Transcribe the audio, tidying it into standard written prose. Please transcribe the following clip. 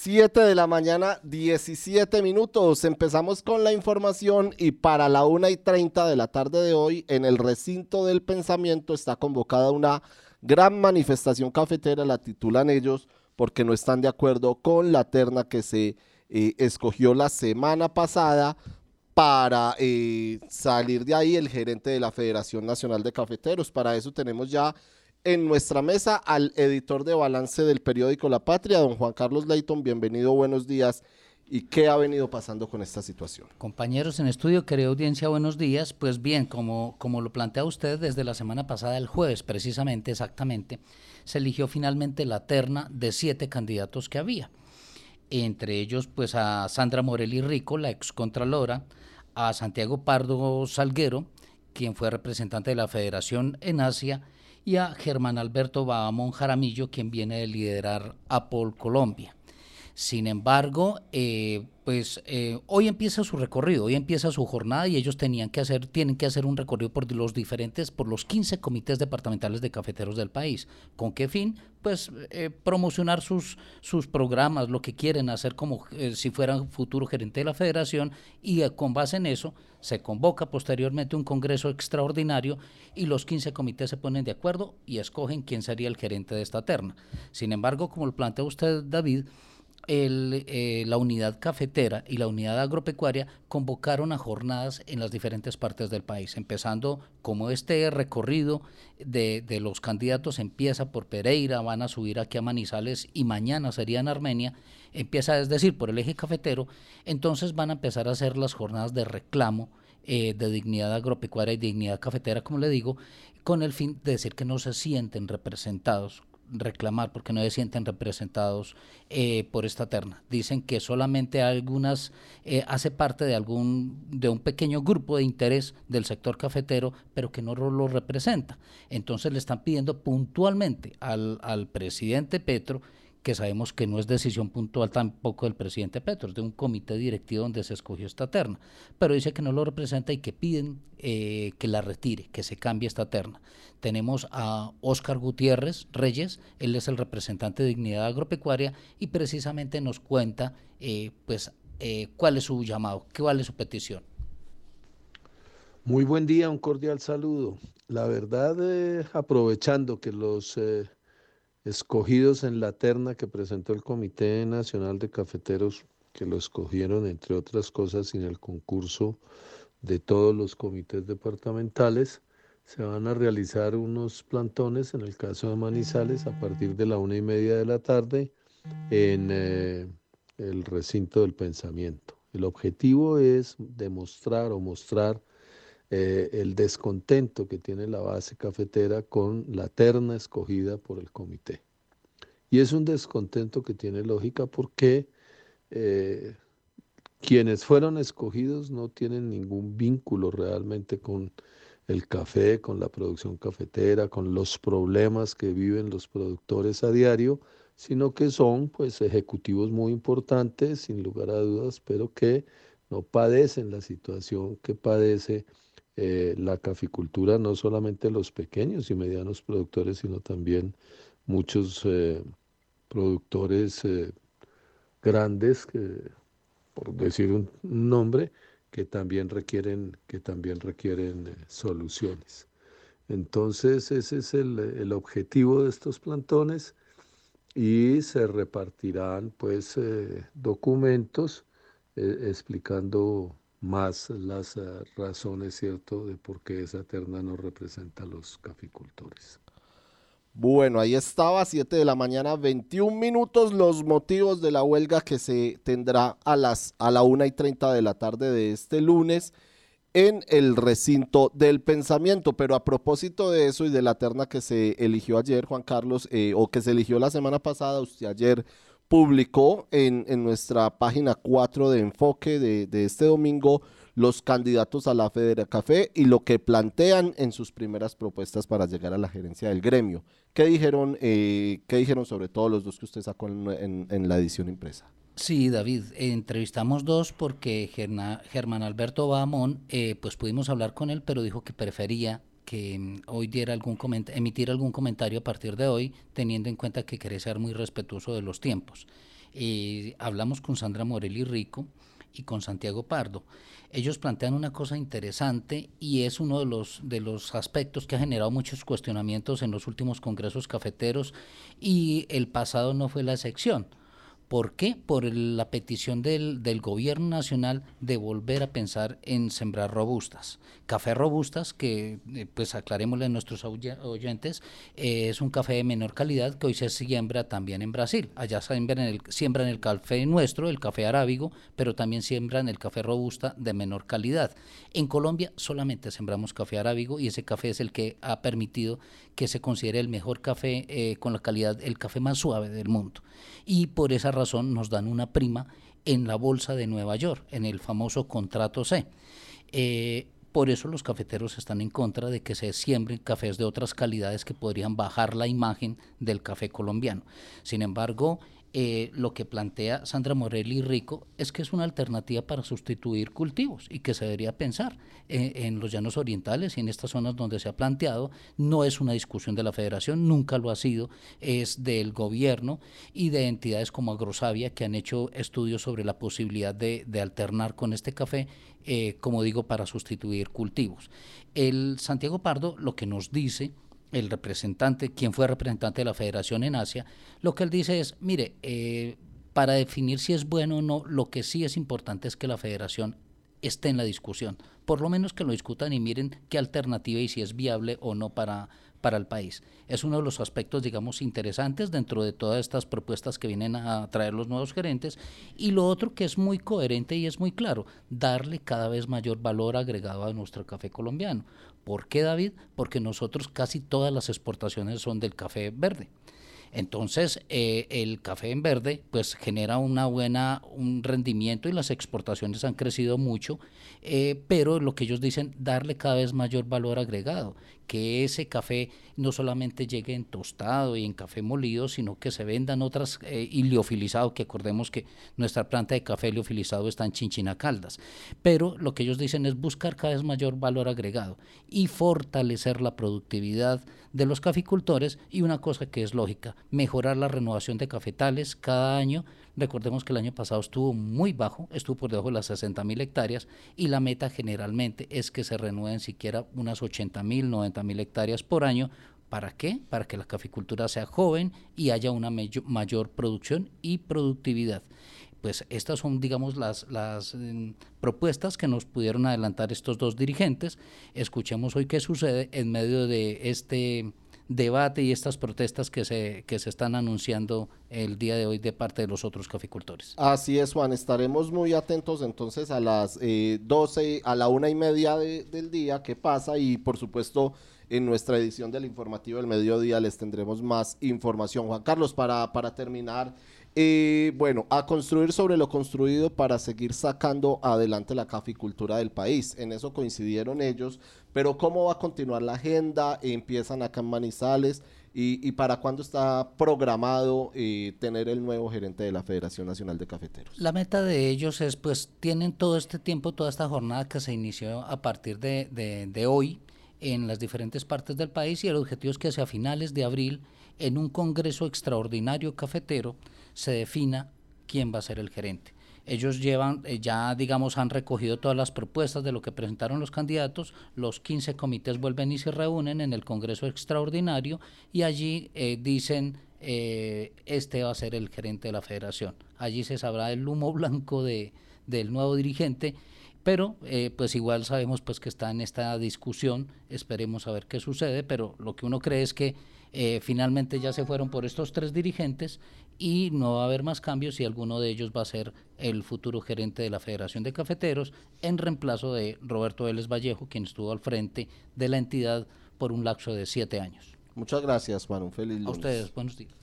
7 de la mañana, 17 minutos. Empezamos con la información y para la 1:30 de la tarde de hoy, en el recinto del pensamiento está convocada una gran manifestación cafetera, la titulan ellos, porque no están de acuerdo con la terna que se escogió la semana pasada para salir de ahí el gerente de la Federación Nacional de Cafeteros. Para eso tenemos ya en nuestra mesa al editor de balance del periódico La Patria, don Juan Carlos Leighton. Bienvenido, buenos días. ¿Y qué ha venido pasando con esta situación? Compañeros en estudio, querida audiencia, buenos días. Pues bien, como lo plantea usted, desde la semana pasada, el jueves precisamente, exactamente, se eligió finalmente la terna de 7 candidatos que había. Entre ellos, pues a Sandra Morelli Rico, la excontralora, a Santiago Pardo Salguero, quien fue representante de la Federación en Asia, y a Germán Alberto Bahamón Jaramillo, quien viene de liderar Apple Colombia. Sin embargo, hoy empieza su recorrido, hoy empieza su jornada y ellos tienen que hacer un recorrido por los 15 comités departamentales de cafeteros del país. ¿Con qué fin? Pues promocionar sus programas, lo que quieren hacer como si fueran futuro gerente de la federación, y con base en eso se convoca posteriormente un congreso extraordinario y los 15 comités se ponen de acuerdo y escogen quién sería el gerente de esta terna. Sin embargo, como lo plantea usted, David, la unidad cafetera y la unidad agropecuaria convocaron a jornadas en las diferentes partes del país, empezando como este recorrido de los candidatos empieza por Pereira, van a subir aquí a Manizales y mañana sería en Armenia, empieza, es decir, por el eje cafetero. Entonces van a empezar a hacer las jornadas de reclamo de dignidad agropecuaria y dignidad cafetera, como le digo, con el fin de decir que no se sienten representados, reclamar porque no se sienten representados por esta terna. Dicen que solamente hace parte de un pequeño grupo de interés del sector cafetero, pero que no lo representa. Entonces le están pidiendo puntualmente al presidente Petro, que sabemos que no es decisión puntual tampoco del presidente Petro, es de un comité directivo donde se escogió esta terna, pero dice que no lo representa y que piden que la retire, que se cambie esta terna. Tenemos a Óscar Gutiérrez Reyes, él es el representante de Dignidad Agropecuaria y precisamente nos cuenta cuál es su llamado, cuál es su petición. Muy buen día, un cordial saludo. La verdad, aprovechando que los escogidos en la terna que presentó el Comité Nacional de Cafeteros, que lo escogieron, entre otras cosas, sin el concurso de todos los comités departamentales, se van a realizar unos plantones, en el caso de Manizales, a partir de la 1:30 de la tarde, en el recinto del pensamiento. El objetivo es demostrar o mostrar el descontento que tiene la base cafetera con la terna escogida por el comité. Y es un descontento que tiene lógica porque eh, quienes fueron escogidos no tienen ningún vínculo realmente con el café, con la producción cafetera, con los problemas que viven los productores a diario, sino que son pues ejecutivos muy importantes, sin lugar a dudas, pero que no padecen la situación que padece la caficultura, no solamente los pequeños y medianos productores, sino también muchos productores grandes, por decir un nombre, que también requieren soluciones. Entonces, ese es el objetivo de estos plantones y se repartirán pues documentos explicando más las razones, ¿cierto?, de por qué esa terna no representa a los caficultores. Bueno, ahí estaba, 7 de la mañana, 21 minutos, los motivos de la huelga que se tendrá a la 1:30 de la tarde de este lunes en el recinto del pensamiento. Pero a propósito de eso y de la terna que se eligió ayer, Juan Carlos, o que se eligió la semana pasada, usted ayer publicó en nuestra página 4 de Enfoque de este domingo los candidatos a la Federa Café y lo que plantean en sus primeras propuestas para llegar a la gerencia del gremio. Qué dijeron sobre todo los dos que usted sacó en la edición impresa? Sí, David, entrevistamos dos porque Germán Alberto Bahamón, pues pudimos hablar con él, pero dijo que prefería que hoy emitir algún comentario a partir de hoy, teniendo en cuenta que quiere ser muy respetuoso de los tiempos. Hablamos con Sandra Morelli Rico y con Santiago Pardo. Ellos plantean una cosa interesante y es uno de los aspectos que ha generado muchos cuestionamientos en los últimos congresos cafeteros, y el pasado no fue la excepción. ¿Por qué? Por la petición del gobierno nacional de volver a pensar en sembrar robustas. Café robustas, que pues aclarémosle a nuestros oyentes, es un café de menor calidad que hoy se siembra también en Brasil. Allá siembran el café nuestro, el café arábigo, pero también siembran el café robusta de menor calidad. En Colombia solamente sembramos café arábigo, y ese café es el que ha permitido que se considere el mejor café con la calidad, el café más suave del mundo. Y por esa razón nos dan una prima en la bolsa de Nueva York, en el famoso contrato C. Por eso los cafeteros están en contra de que se siembren cafés de otras calidades que podrían bajar la imagen del café colombiano. Sin embargo, lo que plantea Sandra Morelli Rico es que es una alternativa para sustituir cultivos, y que se debería pensar en los llanos orientales y en estas zonas donde se ha planteado. No es una discusión de la federación, nunca lo ha sido, es del gobierno y de entidades como Agrosavia, que han hecho estudios sobre la posibilidad de alternar con este café, como digo, para sustituir cultivos. El Santiago Pardo lo que nos dice, el representante, quien fue representante de la federación en Asia, lo que él dice es, mire, para definir si es bueno o no, lo que sí es importante es que la federación esté en la discusión, por lo menos que lo discutan y miren qué alternativa y si es viable o no para el país. Es uno de los aspectos, digamos, interesantes dentro de todas estas propuestas que vienen a traer los nuevos gerentes. Y lo otro que es muy coherente y es muy claro, darle cada vez mayor valor agregado a nuestro café colombiano. ¿Por qué, David? Porque nosotros casi todas las exportaciones son del café verde. Entonces, el café en verde pues genera un rendimiento, y las exportaciones han crecido mucho, pero lo que ellos dicen, darle cada vez mayor valor agregado, que ese café no solamente llegue en tostado y en café molido, sino que se vendan otras, y liofilizado, que acordemos que nuestra planta de café liofilizado está en Chinchina Caldas, pero lo que ellos dicen es buscar cada vez mayor valor agregado y fortalecer la productividad de los caficultores, y una cosa que es lógica, mejorar la renovación de cafetales cada año. Recordemos que el año pasado estuvo muy bajo, estuvo por debajo de las 60.000 hectáreas, y la meta generalmente es que se renueven siquiera unas 80.000, 90.000 hectáreas por año. ¿Para qué? Para que la caficultura sea joven y haya una mayor producción y productividad. Pues estas son, digamos, las propuestas que nos pudieron adelantar estos dos dirigentes. Escuchemos hoy qué sucede en medio de este debate y estas protestas que se están anunciando el día de hoy de parte de los otros caficultores. Así es, Juan, estaremos muy atentos entonces a las 12, a la 1:30 del día que pasa, y por supuesto en nuestra edición del informativo del mediodía les tendremos más información. Juan Carlos, para terminar, bueno, a construir sobre lo construido para seguir sacando adelante la caficultura del país. En eso coincidieron ellos, pero ¿cómo va a continuar la agenda? Empiezan acá en Manizales, y ¿para cuándo está programado tener el nuevo gerente de la Federación Nacional de Cafeteros? La meta de ellos es, pues, tienen todo este tiempo, toda esta jornada que se inició a partir de hoy en las diferentes partes del país, y el objetivo es que hacia finales de abril, en un congreso extraordinario cafetero, se defina quién va a ser el gerente. Ellos ya digamos, han recogido todas las propuestas de lo que presentaron los candidatos. Los 15 comités vuelven y se reúnen en el congreso extraordinario, y allí dicen, este va a ser el gerente de la federación. Allí se sabrá el humo blanco del nuevo dirigente, pero pues igual sabemos pues que está en esta discusión. Esperemos a ver qué sucede, pero lo que uno cree es que finalmente ya se fueron por estos tres dirigentes y no va a haber más cambios, y alguno de ellos va a ser el futuro gerente de la Federación de Cafeteros, en reemplazo de Roberto Vélez Vallejo, quien estuvo al frente de la entidad por un lapso de 7 años. Muchas gracias, Juan, un feliz lunes. A ustedes, buenos días.